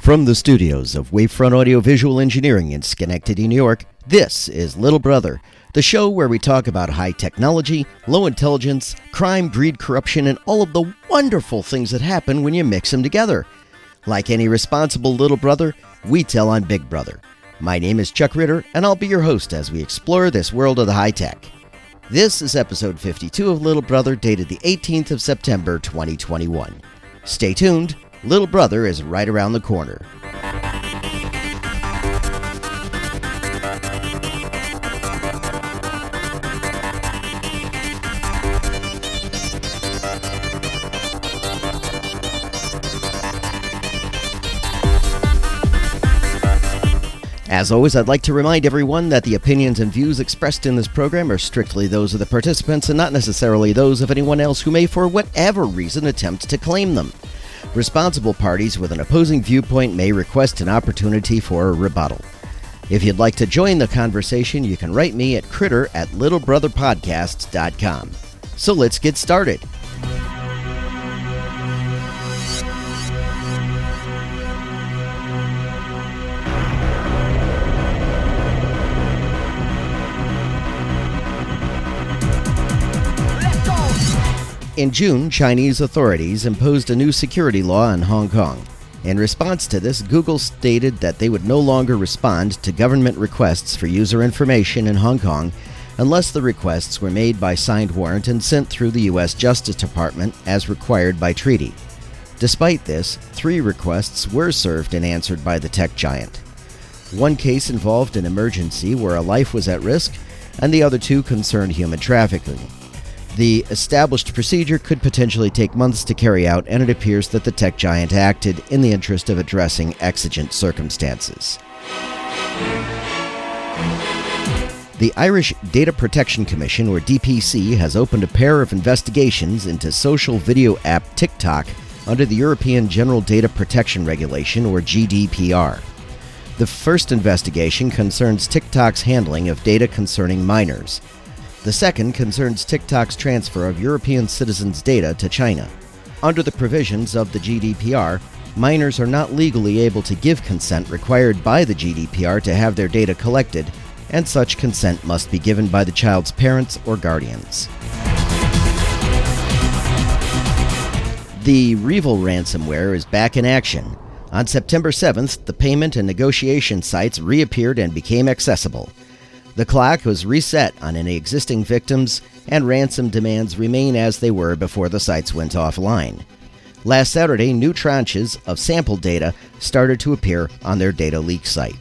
From the studios of Wavefront Audiovisual Engineering in Schenectady, New York, this is Little Brother, the show where we talk about high technology, low intelligence, crime, greed, corruption, and all of the wonderful things that happen when you mix them together. Like any responsible little brother, we tell on Big Brother. My name is Chuck Ritter, and I'll be your host as we explore this world of the high tech. This is episode 52 of Little Brother, dated the 18th of September, 2021. Stay tuned. Little Brother is right around the corner. As always, I'd like to remind everyone that the opinions and views expressed in this program are strictly those of the participants and not necessarily those of anyone else who may, for whatever reason, attempt to claim them. Responsible parties with an opposing viewpoint may request an opportunity for a rebuttal. If you'd like to join the conversation, you can write me at critter@littlebrotherpodcasts.com. So let's get started. In June, Chinese authorities imposed a new security law in Hong Kong. In response to this, Google stated that they would no longer respond to government requests for user information in Hong Kong unless the requests were made by signed warrant and sent through the U.S. Justice Department as required by treaty. Despite this, 3 requests were served and answered by the tech giant. One case involved an emergency where a life was at risk, and the other 2 concerned human trafficking. The established procedure could potentially take months to carry out, and it appears that the tech giant acted in the interest of addressing exigent circumstances. The Irish Data Protection Commission, or DPC, has opened a pair of investigations into social video app TikTok under the European General Data Protection Regulation, or GDPR. The first investigation concerns TikTok's handling of data concerning minors. The second concerns TikTok's transfer of European citizens' data to China. Under the provisions of the GDPR, minors are not legally able to give consent required by the GDPR to have their data collected, and such consent must be given by the child's parents or guardians. The REvil ransomware is back in action. On September 7th, the payment and negotiation sites reappeared and became accessible. The clock was reset on any existing victims, and ransom demands remain as they were before the sites went offline. Last Saturday, new tranches of sample data started to appear on their data leak site.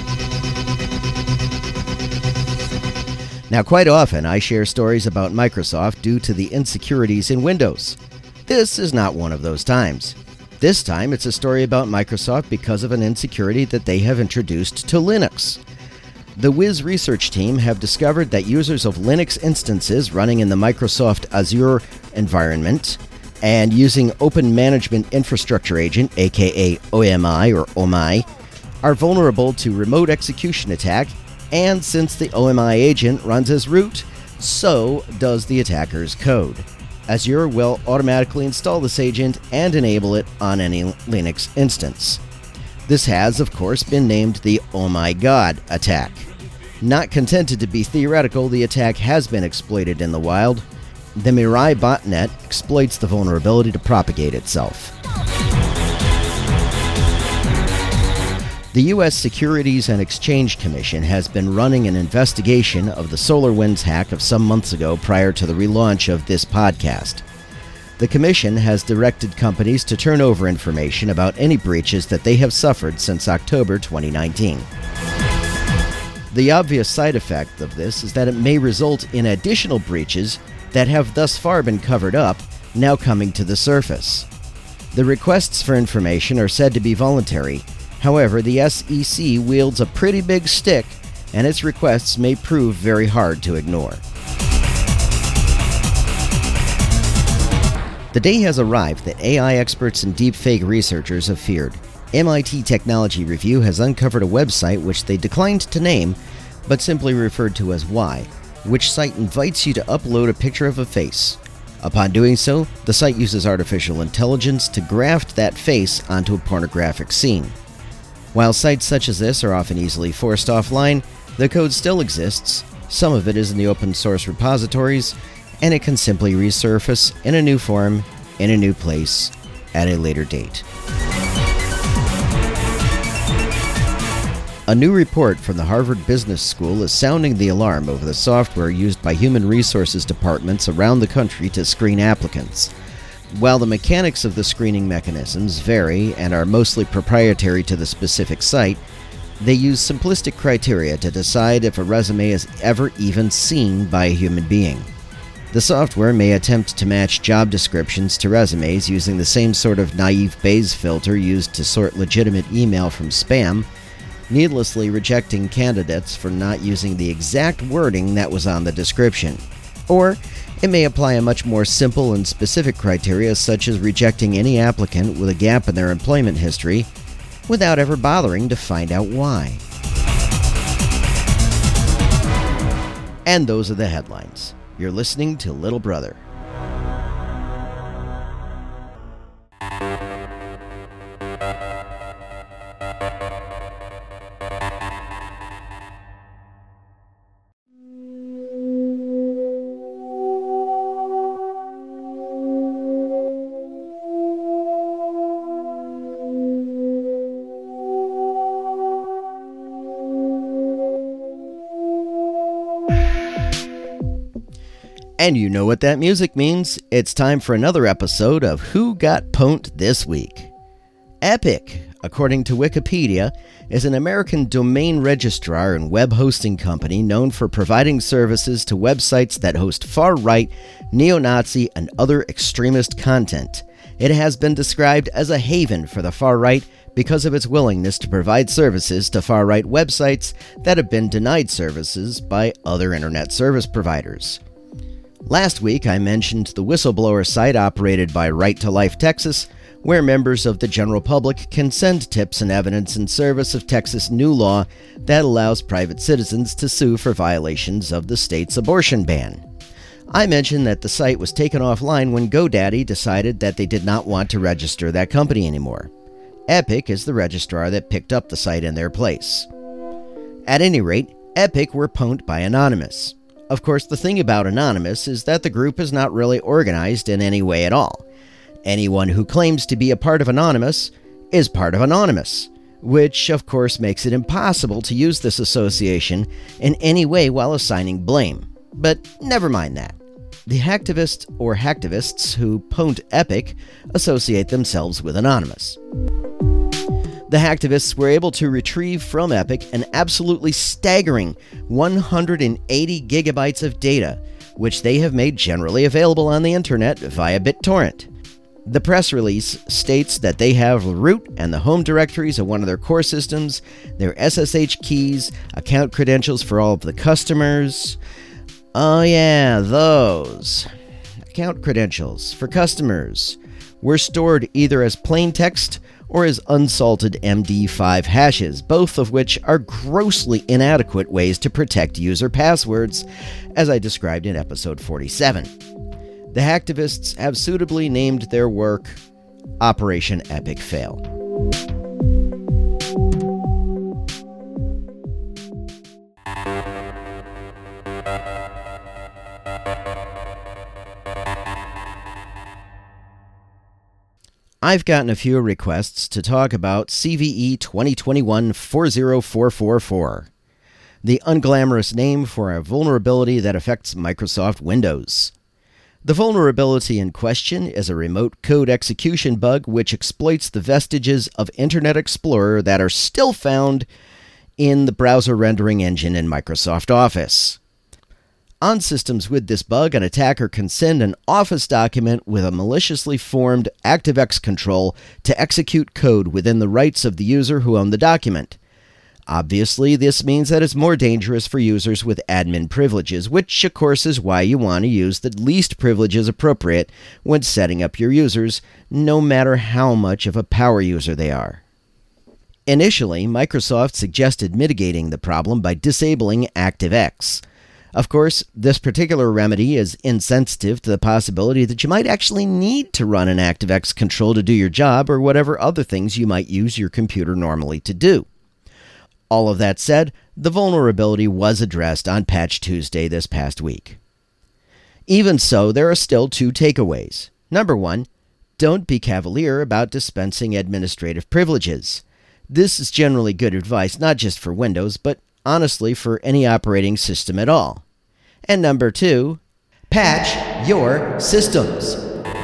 Now, quite often, I share stories about Microsoft due to the insecurities in Windows. This is not one of those times. This time, it's a story about Microsoft because of an insecurity that they have introduced to Linux. The Wiz research team have discovered that users of Linux instances running in the Microsoft Azure environment and using Open Management Infrastructure Agent, aka OMI or OMI, are vulnerable to remote execution attack, and since the OMI agent runs as root, so does the attacker's code. Azure will automatically install this agent and enable it on any Linux instance. This has, of course, been named the Oh My God attack. Not contented to be theoretical, the attack has been exploited in the wild. The Mirai botnet exploits the vulnerability to propagate itself. The U.S. Securities and Exchange Commission has been running an investigation of the SolarWinds hack of some months ago prior to the relaunch of this podcast. The Commission has directed companies to turn over information about any breaches that they have suffered since October 2019. The obvious side effect of this is that it may result in additional breaches that have thus far been covered up, now coming to the surface. The requests for information are said to be voluntary. However, the SEC wields a pretty big stick, and its requests may prove very hard to ignore. The day has arrived that AI experts and deepfake researchers have feared. MIT Technology Review has uncovered a website which they declined to name, but simply referred to as Y, which site invites you to upload a picture of a face. Upon doing so, the site uses artificial intelligence to graft that face onto a pornographic scene. While sites such as this are often easily forced offline, the code still exists, some of it is in the open source repositories, and it can simply resurface in a new form, in a new place, at a later date. A new report from the Harvard Business School is sounding the alarm over the software used by human resources departments around the country to screen applicants. While the mechanics of the screening mechanisms vary and are mostly proprietary to the specific site, they use simplistic criteria to decide if a resume is ever even seen by a human being. The software may attempt to match job descriptions to resumes using the same sort of naive Bayes filter used to sort legitimate email from spam, needlessly rejecting candidates for not using the exact wording that was on the description. Or it may apply a much more simple and specific criteria, such as rejecting any applicant with a gap in their employment history without ever bothering to find out why. And those are the headlines. You're listening to Little Brother. And you know what that music means. It's time for another episode of Who Got Pwned This Week. Epic, according to Wikipedia, is an American domain registrar and web hosting company known for providing services to websites that host far-right, neo-Nazi, and other extremist content. It has been described as a haven for the far-right because of its willingness to provide services to far-right websites that have been denied services by other internet service providers. Last week, I mentioned the whistleblower site operated by Right to Life Texas, where members of the general public can send tips and evidence in service of Texas' new law that allows private citizens to sue for violations of the state's abortion ban. I mentioned that the site was taken offline when GoDaddy decided that they did not want to register that company anymore. Epic is the registrar that picked up the site in their place. At any rate, Epic were pwned by Anonymous. Of course, the thing about Anonymous is that the group is not really organized in any way at all. Anyone who claims to be a part of Anonymous is part of Anonymous, which of course makes it impossible to use this association in any way while assigning blame. But never mind that. The hacktivists or hacktivists who pwned Epic associate themselves with Anonymous. The hacktivists were able to retrieve from Epic an absolutely staggering 180 gigabytes of data, which they have made generally available on the internet via BitTorrent. The press release states that they have the root and the home directories of one of their core systems, their SSH keys, account credentials for all of the customers. Oh yeah, those. Account credentials for customers were stored either as plain text or as unsalted MD5 hashes, both of which are grossly inadequate ways to protect user passwords, as I described in episode 47. The hacktivists have suitably named their work Operation Epic Fail. I've gotten a few requests to talk about CVE 2021-40444, the unglamorous name for a vulnerability that affects Microsoft Windows. The vulnerability in question is a remote code execution bug which exploits the vestiges of Internet Explorer that are still found in the browser rendering engine in Microsoft Office. On systems with this bug, an attacker can send an Office document with a maliciously formed ActiveX control to execute code within the rights of the user who owned the document. Obviously, this means that it's more dangerous for users with admin privileges, which of course is why you want to use the least privileges appropriate when setting up your users, no matter how much of a power user they are. Initially, Microsoft suggested mitigating the problem by disabling ActiveX. Of course, this particular remedy is insensitive to the possibility that you might actually need to run an ActiveX control to do your job or whatever other things you might use your computer normally to do. All of that said, the vulnerability was addressed on Patch Tuesday this past week. Even so, there are still two takeaways. Number one, don't be cavalier about dispensing administrative privileges. This is generally good advice, not just for Windows, but honestly for any operating system at all. And number two, patch your systems.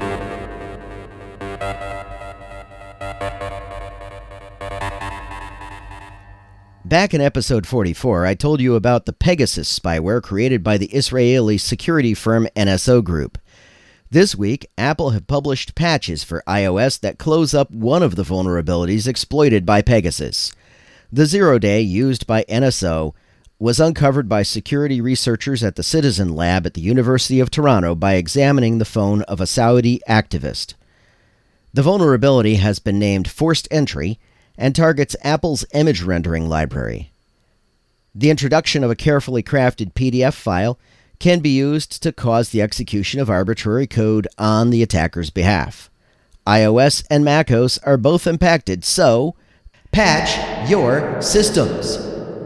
Back in episode 44, I told you about the Pegasus spyware created by the Israeli security firm NSO Group. This week, Apple have published patches for iOS that close up one of the vulnerabilities exploited by Pegasus. The 0-day used by NSO was uncovered by security researchers at the Citizen Lab at the University of Toronto by examining the phone of a Saudi activist. The vulnerability has been named Forced Entry and targets Apple's image rendering library. The introduction of a carefully crafted PDF file can be used to cause the execution of arbitrary code on the attacker's behalf. iOS and macOS are both impacted, so patch your systems.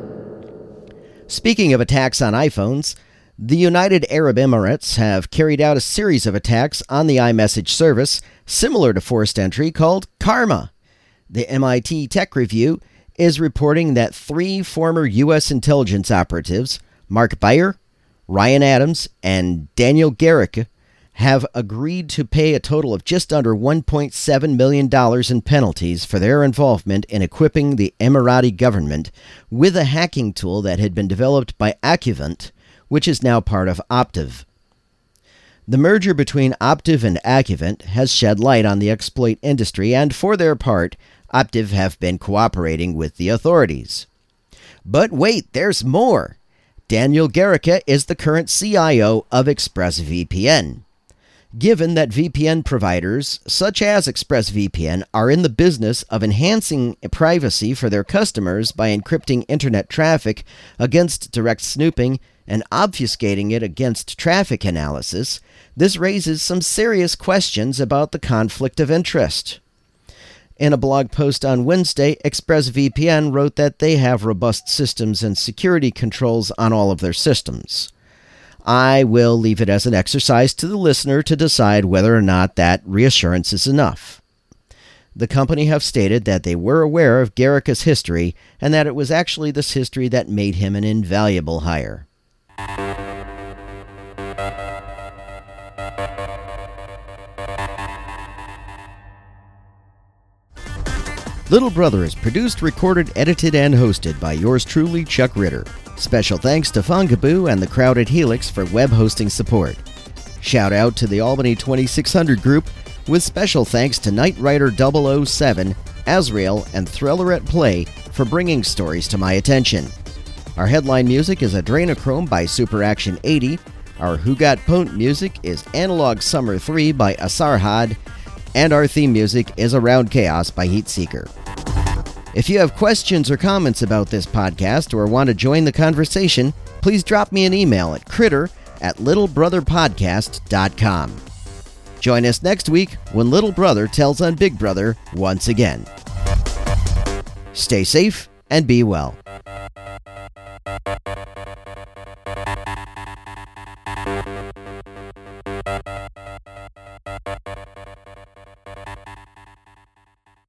Speaking of attacks on iPhones, the United Arab Emirates have carried out a series of attacks on the iMessage service similar to Forced Entry called Karma. The MIT Tech Review is reporting that 3 former U.S. intelligence operatives, Mark Beyer, Ryan Adams, and Daniel Garrick, have agreed to pay a total of just under $1.7 million in penalties for their involvement in equipping the Emirati government with a hacking tool that had been developed by Accuvant, which is now part of Optiv. The merger between Optiv and Accuvant has shed light on the exploit industry, and for their part, Optiv have been cooperating with the authorities. But wait, there's more! Daniel Garrick is the current CIO of ExpressVPN. Given that VPN providers, such as ExpressVPN, are in the business of enhancing privacy for their customers by encrypting internet traffic against direct snooping and obfuscating it against traffic analysis, this raises some serious questions about the conflict of interest. In a blog post on Wednesday, ExpressVPN wrote that they have robust systems and security controls on all of their systems. I will leave it as an exercise to the listener to decide whether or not that reassurance is enough. The company have stated that they were aware of Garrick's history and that it was actually this history that made him an invaluable hire. Little Brother is produced, recorded, edited, and hosted by yours truly, Chuck Ritter. Special thanks to Fungaboo and the crowd at Helix for web hosting support. Shout out to the Albany 2600 group, with special thanks to Knight Rider 007, Azrael, and Thriller at Play for bringing stories to my attention. Our headline music is Adrenochrome by Super Action 80. Our Who Got Pwned music is Analog Summer 3 by Asarhad. And our theme music is Around Chaos by Heatseeker. If you have questions or comments about this podcast or want to join the conversation, please drop me an email at critter@littlebrotherpodcast.com. Join us next week when Little Brother tells on Big Brother once again. Stay safe and be well.